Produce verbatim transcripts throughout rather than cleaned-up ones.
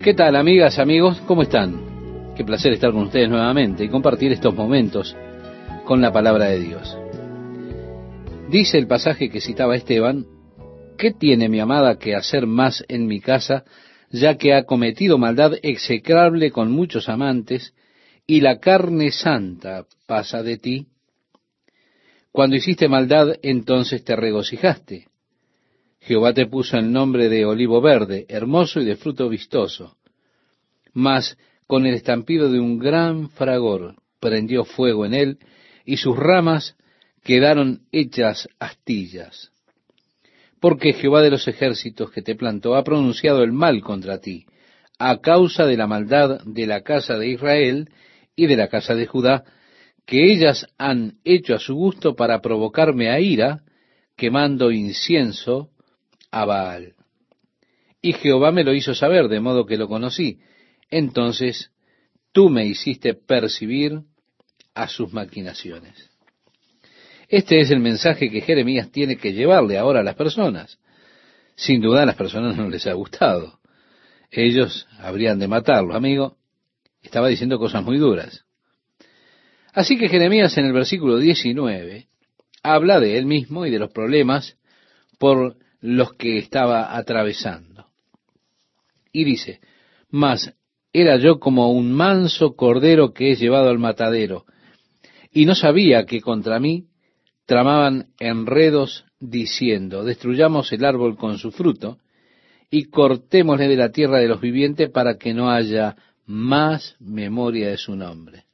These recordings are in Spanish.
¿Qué tal, amigas, amigos? ¿Cómo están? Qué placer estar con ustedes nuevamente y compartir estos momentos con la palabra de Dios. Dice el pasaje que citaba Esteban: ¿qué tiene mi amada que hacer más en mi casa, ya que ha cometido maldad execrable con muchos amantes, y la carne santa pasa de ti? Cuando hiciste maldad, entonces te regocijaste. Jehová te puso el nombre de olivo verde, hermoso y de fruto vistoso. Mas con el estampido de un gran fragor prendió fuego en él, y sus ramas quedaron hechas astillas. Porque Jehová de los ejércitos que te plantó ha pronunciado el mal contra ti, a causa de la maldad de la casa de Israel y de la casa de Judá, que ellas han hecho a su gusto para provocarme a ira, quemando incienso a Baal. Y Jehová me lo hizo saber, de modo que lo conocí. Entonces tú me hiciste percibir a sus maquinaciones. Este es el mensaje que Jeremías tiene que llevarle ahora a las personas. Sin duda a las personas no les ha gustado. Ellos habrían de matarlo. Amigo, estaba diciendo cosas muy duras. Así que Jeremías en el versículo diecinueve habla de él mismo y de los problemas por los que estaba atravesando. Y dice: mas era yo como un manso cordero que es llevado al matadero, y no sabía que contra mí tramaban enredos diciendo: destruyamos el árbol con su fruto, y cortémosle de la tierra de los vivientes para que no haya más memoria de su nombre.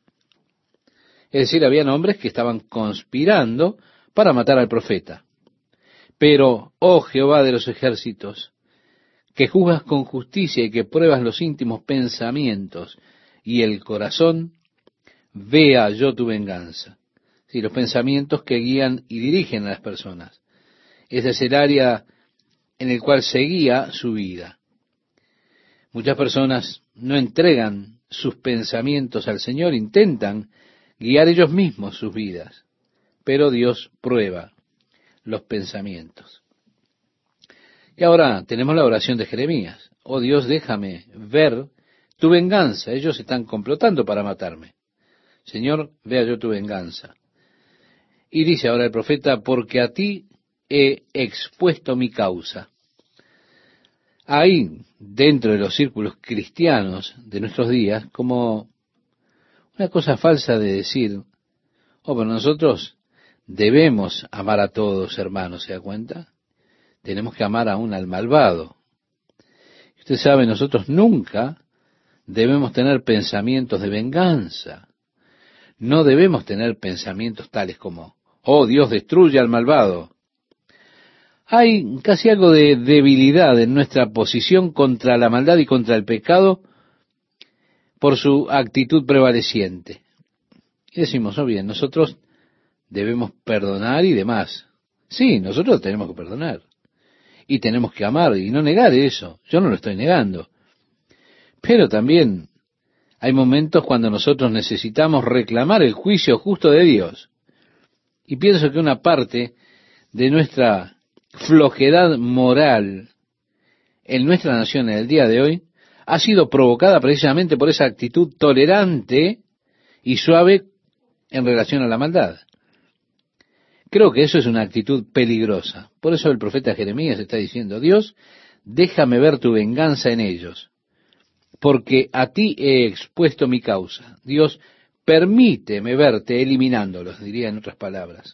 Es decir, habían hombres que estaban conspirando para matar al profeta. Pero, oh Jehová de los ejércitos, que juzgas con justicia y que pruebas los íntimos pensamientos y el corazón, vea yo tu venganza. Sí, los pensamientos que guían y dirigen a las personas. Ese es el área en el cual se guía su vida. Muchas personas no entregan sus pensamientos al Señor, intentan guiar ellos mismos sus vidas, pero Dios prueba los pensamientos. Y ahora tenemos la oración de Jeremías: oh Dios, déjame ver tu venganza, ellos están complotando para matarme. Señor, vea yo tu venganza. Y dice ahora el profeta: porque a ti he expuesto mi causa. Hay dentro de los círculos cristianos de nuestros días como una cosa falsa de decir: oh, pero nosotros debemos amar a todos, hermanos, ¿se da cuenta? Tenemos que amar aún al malvado. Usted sabe, nosotros nunca debemos tener pensamientos de venganza. No debemos tener pensamientos tales como: oh, Dios destruye al malvado. Hay casi algo de debilidad en nuestra posición contra la maldad y contra el pecado por su actitud prevaleciente. Y decimos: oh bien, nosotros debemos perdonar y demás. Sí, nosotros tenemos que perdonar. Y tenemos que amar y no negar eso. Yo no lo estoy negando. Pero también hay momentos cuando nosotros necesitamos reclamar el juicio justo de Dios. Y pienso que una parte de nuestra flojedad moral en nuestra nación en el día de hoy ha sido provocada precisamente por esa actitud tolerante y suave en relación a la maldad. Creo que eso es una actitud peligrosa. Por eso el profeta Jeremías está diciendo: Dios, déjame ver tu venganza en ellos, porque a ti he expuesto mi causa. Dios, permíteme verte eliminándolos, diría en otras palabras.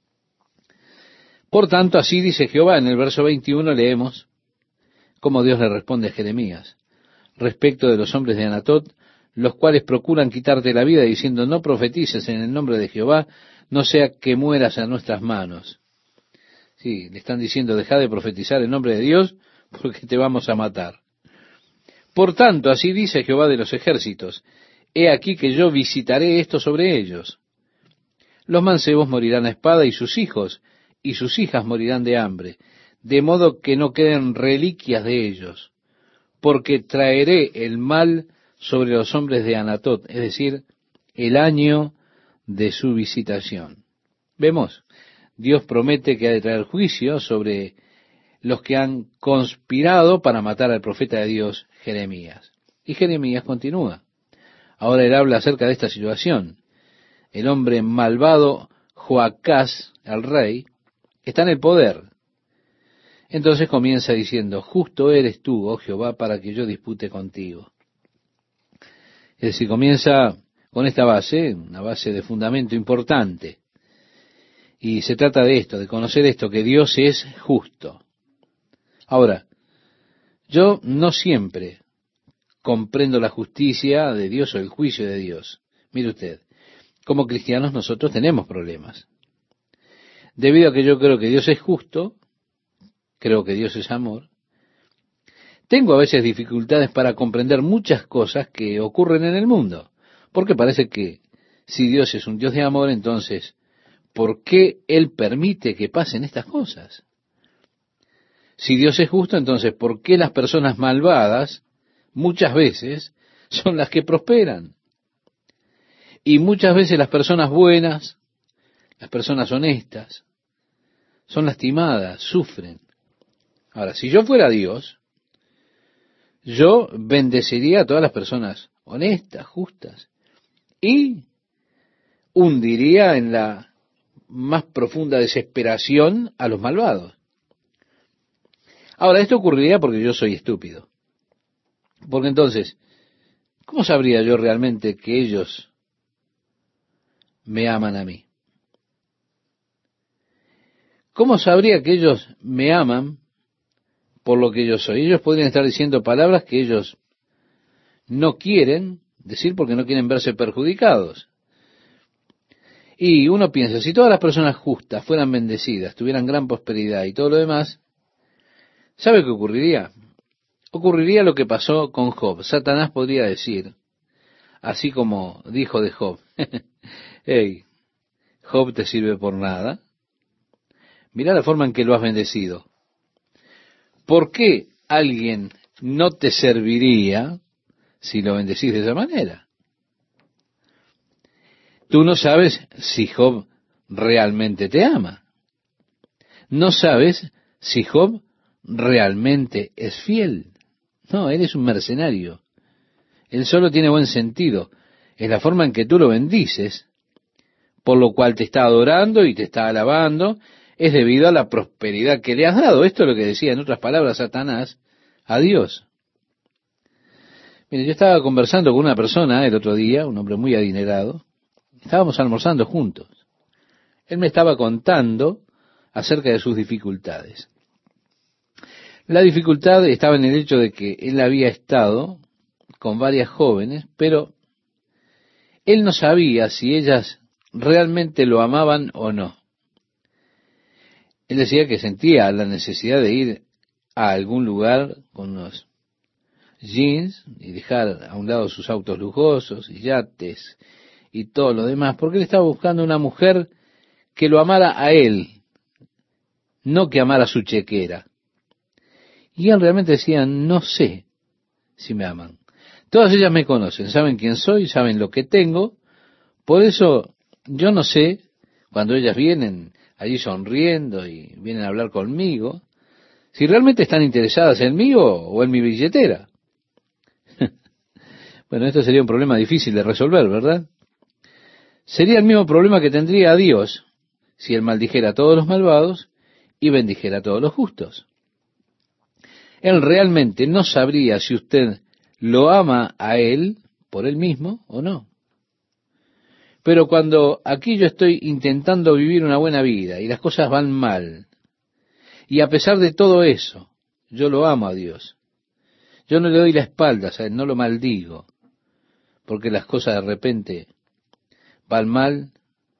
Por tanto, así dice Jehová. En el verso veintiuno leemos cómo Dios le responde a Jeremías respecto de los hombres de Anatot, los cuales procuran quitarte la vida, diciendo: no profetices en el nombre de Jehová, no sea que mueras a nuestras manos. Sí, le están diciendo: deja de profetizar en nombre de Dios, porque te vamos a matar. Por tanto, así dice Jehová de los ejércitos: he aquí que yo visitaré esto sobre ellos. Los mancebos morirán a espada, y sus hijos y sus hijas morirán de hambre, de modo que no queden reliquias de ellos, porque traeré el mal sobre los hombres de Anatot, es decir, el año de su visitación. Vemos, Dios promete que ha de traer juicio sobre los que han conspirado para matar al profeta de Dios, Jeremías. Y Jeremías continúa. Ahora él habla acerca de esta situación. El hombre malvado, Joacás, el rey, está en el poder. Entonces comienza diciendo, justo eres tú, oh Jehová, para que yo dispute contigo. Es decir, comienza con esta base, una base de fundamento importante. Y se trata de esto, de conocer esto, que Dios es justo. Ahora, yo no siempre comprendo la justicia de Dios o el juicio de Dios. Mire usted, como cristianos nosotros tenemos problemas. Debido a que yo creo que Dios es justo, creo que Dios es amor, tengo a veces dificultades para comprender muchas cosas que ocurren en el mundo, porque parece que si Dios es un Dios de amor, entonces, ¿por qué Él permite que pasen estas cosas? Si Dios es justo, entonces, ¿por qué las personas malvadas muchas veces son las que prosperan? Y muchas veces las personas buenas, las personas honestas, son lastimadas, sufren. Ahora, si yo fuera Dios, yo bendeciría a todas las personas honestas, justas, y hundiría en la más profunda desesperación a los malvados. Ahora, esto ocurriría porque yo soy estúpido. Porque entonces, ¿cómo sabría yo realmente que ellos me aman a mí? ¿Cómo sabría que ellos me aman por lo que yo soy? Ellos podrían estar diciendo palabras que ellos no quieren decir porque no quieren verse perjudicados. Y uno piensa, si todas las personas justas fueran bendecidas, tuvieran gran prosperidad y todo lo demás, ¿sabe qué ocurriría? Ocurriría lo que pasó con Job. Satanás podría decir, así como dijo de Job, hey, Job te sirve por nada. Mirá la forma en que lo has bendecido. ¿Por qué alguien no te serviría si lo bendecís de esa manera? Tú no sabes si Job realmente te ama. No sabes si Job realmente es fiel. No, él es un mercenario. Él solo tiene buen sentido. Es la forma en que tú lo bendices, por lo cual te está adorando y te está alabando, es debido a la prosperidad que le has dado. Esto es lo que decía, en otras palabras, Satanás a Dios. Mire, yo estaba conversando con una persona el otro día, un hombre muy adinerado. Estábamos almorzando juntos. Él me estaba contando acerca de sus dificultades. La dificultad estaba en el hecho de que él había estado con varias jóvenes, pero él no sabía si ellas realmente lo amaban o no. Él decía que sentía la necesidad de ir a algún lugar con unos jeans y dejar a un lado sus autos lujosos y yates y todo lo demás, porque él estaba buscando una mujer que lo amara a él, no que amara su chequera. Y él realmente decía, no sé si me aman. Todas ellas me conocen, saben quién soy, saben lo que tengo, por eso yo no sé, cuando ellas vienen allí sonriendo y vienen a hablar conmigo, si realmente están interesadas en mí o, o en mi billetera. Bueno, esto sería un problema difícil de resolver, ¿verdad? Sería el mismo problema que tendría Dios si Él maldijera a todos los malvados y bendijera a todos los justos. Él realmente no sabría si usted lo ama a Él por Él mismo o no. Pero cuando aquí yo estoy intentando vivir una buena vida y las cosas van mal, y a pesar de todo eso, yo lo amo a Dios. Yo no le doy la espalda a Él, no lo maldigo, porque las cosas de repente van mal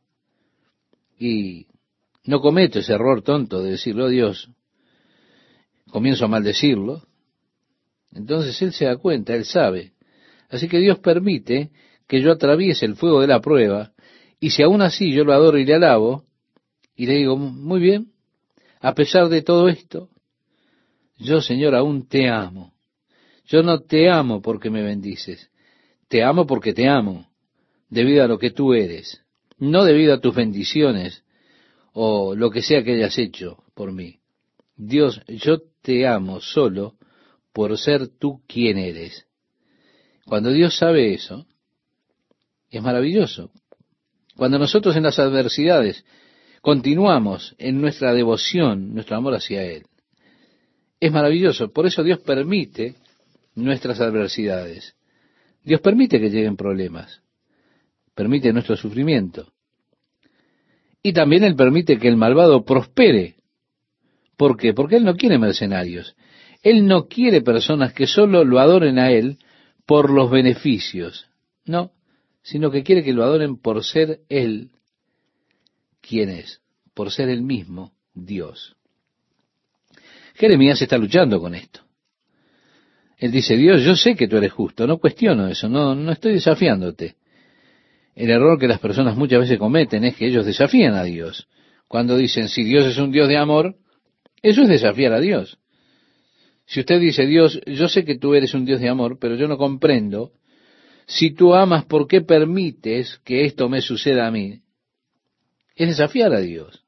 y no cometo ese error tonto de decirlo a Dios, comienzo a maldecirlo. Entonces Él se da cuenta, Él sabe. Así que Dios permite que yo atraviese el fuego de la prueba, y si aún así yo lo adoro y le alabo, y le digo, muy bien, a pesar de todo esto, yo, Señor, aún te amo. Yo no te amo porque me bendices, te amo porque te amo, debido a lo que tú eres, no debido a tus bendiciones o lo que sea que hayas hecho por mí. Dios, yo te amo solo por ser tú quien eres. Cuando Dios sabe eso, es maravilloso. Cuando nosotros en las adversidades continuamos en nuestra devoción, nuestro amor hacia Él, es maravilloso. Por eso Dios permite nuestras adversidades. Dios permite que lleguen problemas, permite nuestro sufrimiento. Y también Él permite que el malvado prospere. ¿Por qué? Porque Él no quiere mercenarios. Él no quiere personas que solo lo adoren a Él por los beneficios. No, sino que quiere que lo adoren por ser Él quien es, por ser el mismo Dios. Jeremías está luchando con esto. Él dice, Dios, yo sé que tú eres justo, no cuestiono eso, no, no estoy desafiándote. El error que las personas muchas veces cometen es que ellos desafían a Dios. Cuando dicen, si Dios es un Dios de amor, eso es desafiar a Dios. Si usted dice, Dios, yo sé que tú eres un Dios de amor, pero yo no comprendo, si tú amas, ¿por qué permites que esto me suceda a mí? Es desafiar a Dios.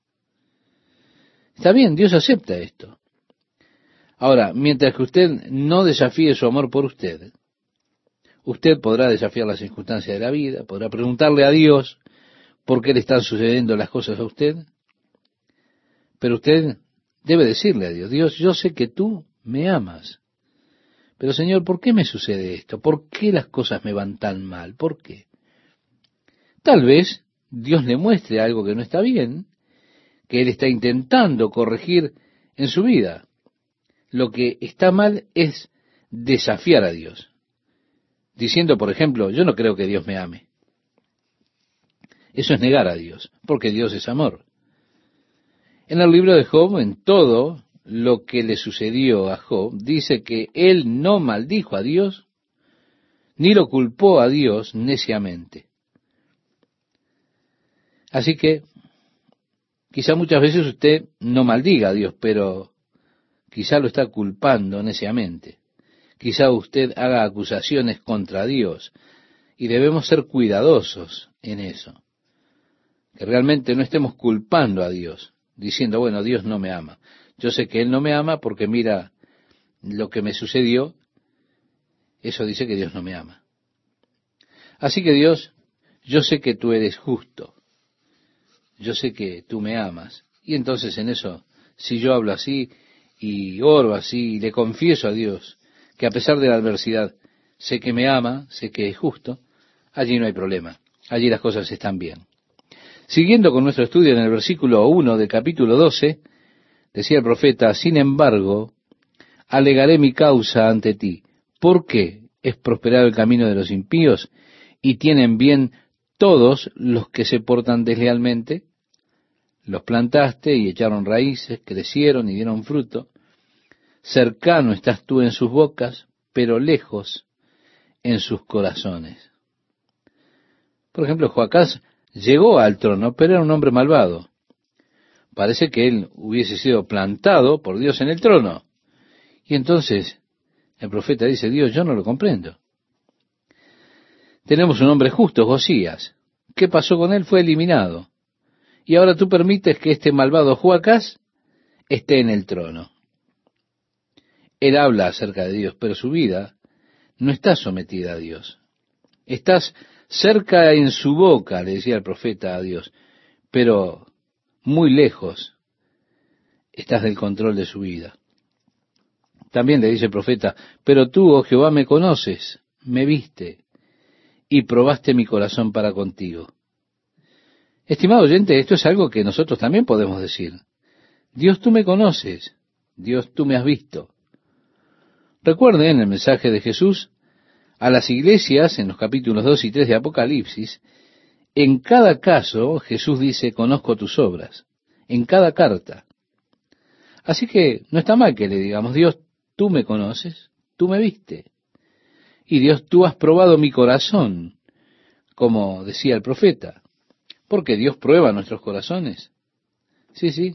Está bien, Dios acepta esto. Ahora, mientras que usted no desafíe su amor por usted, usted podrá desafiar las circunstancias de la vida, podrá preguntarle a Dios por qué le están sucediendo las cosas a usted, pero usted debe decirle a Dios, Dios, yo sé que tú me amas, pero Señor, ¿por qué me sucede esto? ¿Por qué las cosas me van tan mal? ¿Por qué? Tal vez Dios le muestre algo que no está bien, que Él está intentando corregir en su vida. Lo que está mal es desafiar a Dios, diciendo, por ejemplo, yo no creo que Dios me ame. Eso es negar a Dios, porque Dios es amor. En el libro de Job, en todo lo que le sucedió a Job, dice que él no maldijo a Dios, ni lo culpó a Dios neciamente. Así que, quizá muchas veces usted no maldiga a Dios, pero quizá lo está culpando neciamente. Quizá usted haga acusaciones contra Dios, y debemos ser cuidadosos en eso. Que realmente no estemos culpando a Dios, diciendo, bueno, Dios no me ama. Yo sé que Él no me ama porque mira lo que me sucedió, eso dice que Dios no me ama. Así que Dios, yo sé que tú eres justo, yo sé que tú me amas, y entonces en eso, si yo hablo así, y oro así, y le confieso a Dios, que a pesar de la adversidad, sé que me ama, sé que es justo, allí no hay problema, allí las cosas están bien. Siguiendo con nuestro estudio en el versículo uno del capítulo doce, decía el profeta, sin embargo, alegaré mi causa ante ti. ¿Por qué es prosperado el camino de los impíos y tienen bien todos los que se portan deslealmente? Los plantaste y echaron raíces, crecieron y dieron fruto. Cercano estás tú en sus bocas, pero lejos en sus corazones. Por ejemplo, Joacás llegó al trono, pero era un hombre malvado. Parece que él hubiese sido plantado por Dios en el trono. Y entonces el profeta dice, Dios, yo no lo comprendo. Tenemos un hombre justo, Josías. ¿Qué pasó con él? Fue eliminado. Y ahora tú permites que este malvado Joacás esté en el trono. Él habla acerca de Dios, pero su vida no está sometida a Dios. Estás cerca en su boca, le decía el profeta a Dios, pero muy lejos estás del control de su vida. También le dice el profeta, pero tú, oh Jehová, me conoces, me viste y probaste mi corazón para contigo. Estimado oyente, esto es algo que nosotros también podemos decir. Dios, tú me conoces, Dios, tú me has visto. Recuerden el mensaje de Jesús a las iglesias en los capítulos dos y tres de Apocalipsis. En cada caso, Jesús dice, conozco tus obras, en cada carta. Así que no está mal que le digamos, Dios, tú me conoces, tú me viste. Y Dios, tú has probado mi corazón, como decía el profeta. Porque Dios prueba nuestros corazones. Sí, sí.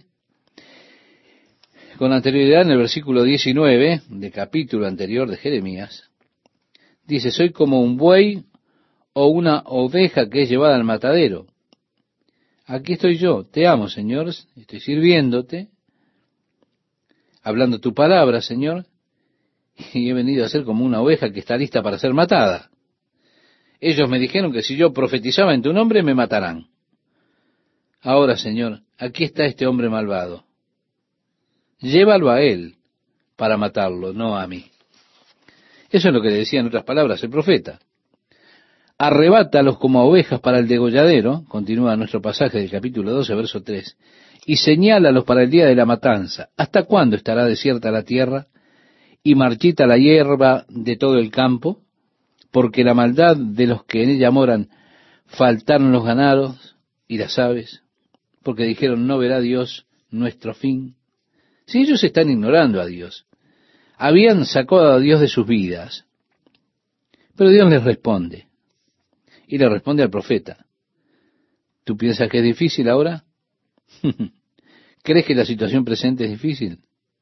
Con anterioridad, en el versículo diecinueve del capítulo anterior de Jeremías, dice, soy como un buey o una oveja que es llevada al matadero. Aquí estoy yo, te amo, Señor, estoy sirviéndote, hablando tu palabra, Señor, y he venido a ser como una oveja que está lista para ser matada. Ellos me dijeron que si yo profetizaba en tu nombre me matarán. Ahora, Señor, aquí está este hombre malvado. Llévalo a él para matarlo, no a mí. Eso es lo que le decía en otras palabras el profeta. Arrebátalos como a ovejas para el degolladero, continúa nuestro pasaje del capítulo doce, verso tres, y señálalos para el día de la matanza. ¿Hasta cuándo estará desierta la tierra y marchita la hierba de todo el campo? Porque la maldad de los que en ella moran, faltaron los ganados y las aves, porque dijeron, no verá Dios nuestro fin. Si ellos están ignorando a Dios, habían sacado a Dios de sus vidas, pero Dios les responde, y le responde al profeta. ¿Tú piensas que es difícil ahora? ¿Crees que la situación presente es difícil?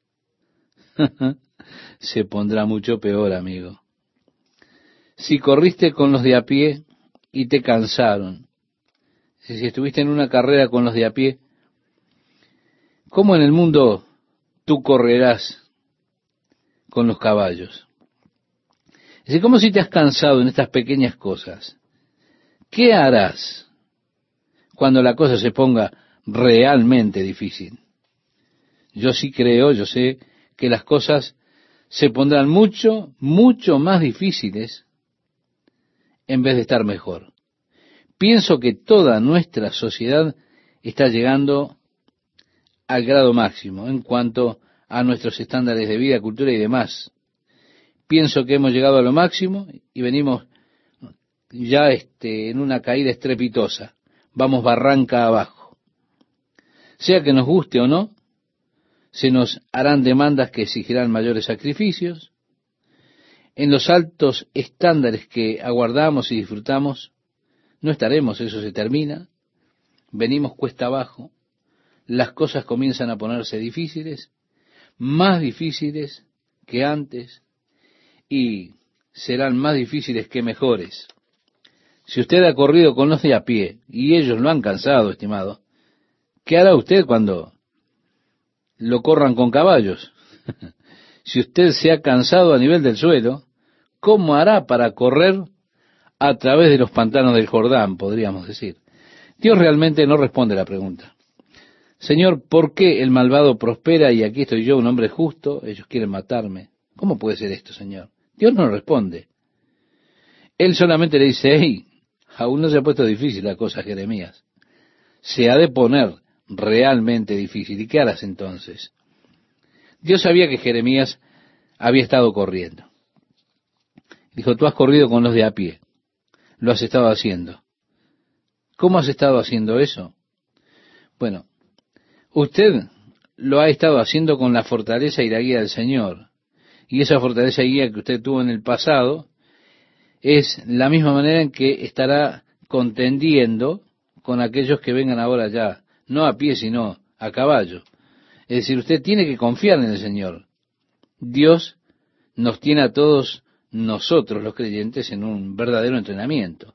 Se pondrá mucho peor, amigo. Si corriste con los de a pie y te cansaron, si estuviste en una carrera con los de a pie, ¿cómo en el mundo tú correrás con los caballos? Es decir, ¿cómo si te has cansado en estas pequeñas cosas? ¿Qué harás cuando la cosa se ponga realmente difícil? Yo sí creo, yo sé que las cosas se pondrán mucho, mucho más difíciles en vez de estar mejor. Pienso que toda nuestra sociedad está llegando al grado máximo en cuanto a nuestros estándares de vida, cultura y demás. Pienso que hemos llegado a lo máximo y venimos ya este, en una caída estrepitosa. Vamos barranca abajo. Sea que nos guste o no, se nos harán demandas que exigirán mayores sacrificios. En los altos estándares que aguardamos y disfrutamos, no estaremos, eso se termina. Venimos cuesta abajo. Las cosas comienzan a ponerse difíciles, más difíciles que antes, y serán más difíciles que mejores. Si usted ha corrido con los de a pie, y ellos lo han cansado, estimado, ¿qué hará usted cuando lo corran con caballos? Si usted se ha cansado a nivel del suelo, ¿cómo hará para correr a través de los pantanos del Jordán, podríamos decir? Dios realmente no responde la pregunta. Señor, ¿por qué el malvado prospera y aquí estoy yo, un hombre justo? Ellos quieren matarme. ¿Cómo puede ser esto, Señor? Dios no responde. Él solamente le dice, hey, aún no se ha puesto difícil la cosa, Jeremías. Se ha de poner realmente difícil. ¿Y qué harás entonces? Dios sabía que Jeremías había estado corriendo. Dijo, tú has corrido con los de a pie. Lo has estado haciendo. ¿Cómo has estado haciendo eso? Bueno, usted lo ha estado haciendo con la fortaleza y la guía del Señor. Y esa fortaleza y guía que usted tuvo en el pasado es la misma manera en que estará contendiendo con aquellos que vengan ahora ya, no a pie, sino a caballo. Es decir, usted tiene que confiar en el Señor. Dios nos tiene a todos nosotros, los creyentes, en un verdadero entrenamiento.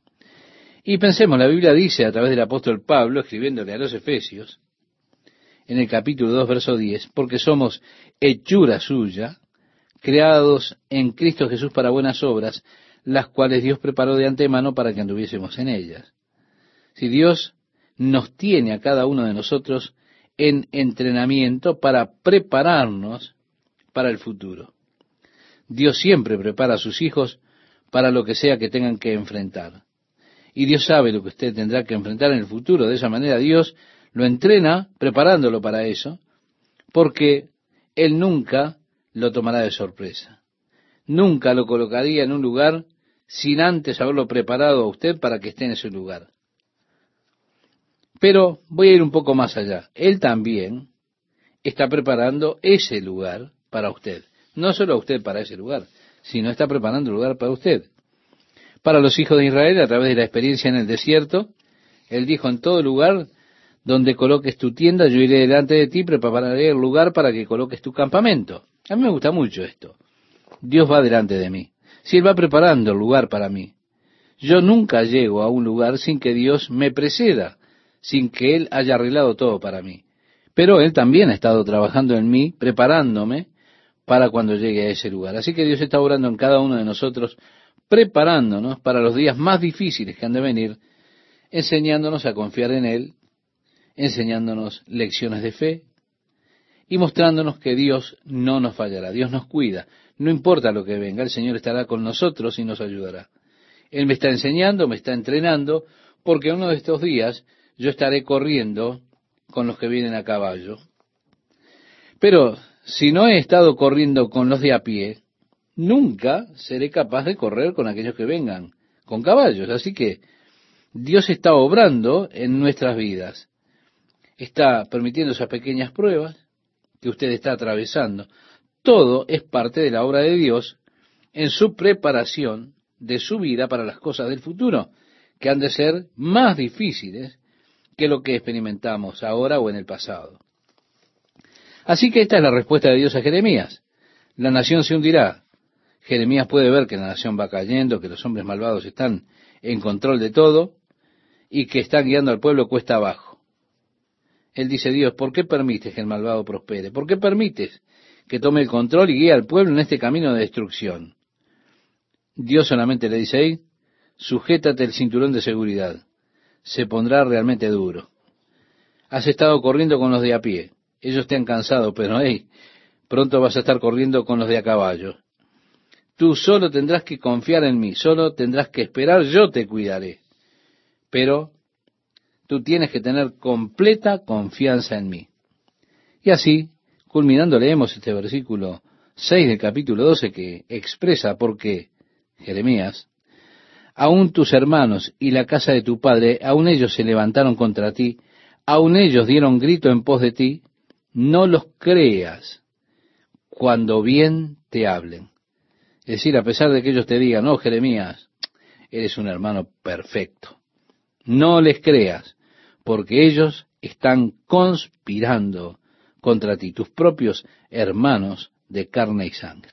Y pensemos, la Biblia dice a través del apóstol Pablo, escribiéndole a los Efesios, en el capítulo dos, verso diez, porque somos hechura suya, creados en Cristo Jesús para buenas obras, las cuales Dios preparó de antemano para que anduviésemos en ellas. Si Dios nos tiene a cada uno de nosotros en entrenamiento para prepararnos para el futuro. Dios siempre prepara a sus hijos para lo que sea que tengan que enfrentar. Y Dios sabe lo que usted tendrá que enfrentar en el futuro. De esa manera Dios lo entrena preparándolo para eso, porque Él nunca lo tomará de sorpresa. Nunca lo colocaría en un lugar sin antes haberlo preparado a usted para que esté en ese lugar. Pero voy a ir un poco más allá. Él también está preparando ese lugar para usted. No solo a usted para ese lugar, sino está preparando el lugar para usted. Para los hijos de Israel, a través de la experiencia en el desierto, Él dijo, en todo lugar donde coloques tu tienda, yo iré delante de ti, prepararé el lugar para que coloques tu campamento. A mí me gusta mucho esto. Dios va delante de mí. Si Él va preparando el lugar para mí, yo nunca llego a un lugar sin que Dios me preceda, sin que Él haya arreglado todo para mí. Pero Él también ha estado trabajando en mí, preparándome para cuando llegue a ese lugar. Así que Dios está obrando en cada uno de nosotros, preparándonos para los días más difíciles que han de venir, enseñándonos a confiar en Él, enseñándonos lecciones de fe y mostrándonos que Dios no nos fallará, Dios nos cuida. No importa lo que venga, el Señor estará con nosotros y nos ayudará. Él me está enseñando, me está entrenando, porque uno de estos días yo estaré corriendo con los que vienen a caballo. Pero si no he estado corriendo con los de a pie, nunca seré capaz de correr con aquellos que vengan con caballos. Así que Dios está obrando en nuestras vidas. Está permitiendo esas pequeñas pruebas que usted está atravesando. Todo es parte de la obra de Dios en su preparación de su vida para las cosas del futuro, que han de ser más difíciles que lo que experimentamos ahora o en el pasado. Así que esta es la respuesta de Dios a Jeremías. La nación se hundirá. Jeremías puede ver que la nación va cayendo, que los hombres malvados están en control de todo y que están guiando al pueblo cuesta abajo. Él dice: Dios, ¿por qué permites que el malvado prospere? ¿Por qué permites que tome el control y guíe al pueblo en este camino de destrucción? Dios solamente le dice ahí: sujétate el cinturón de seguridad. Se pondrá realmente duro. Has estado corriendo con los de a pie. Ellos te han cansado, pero hey, pronto vas a estar corriendo con los de a caballo. Tú solo tendrás que confiar en mí, solo tendrás que esperar, yo te cuidaré. Pero tú tienes que tener completa confianza en mí. Y así, culminando, leemos este versículo seis del capítulo doce que expresa por qué Jeremías: aún tus hermanos y la casa de tu padre, aún ellos se levantaron contra ti, aún ellos dieron grito en pos de ti. No los creas cuando bien te hablen. Es decir, a pesar de que ellos te digan: no, Jeremías, eres un hermano perfecto. No les creas, porque ellos están conspirando contra ti, tus propios hermanos de carne y sangre.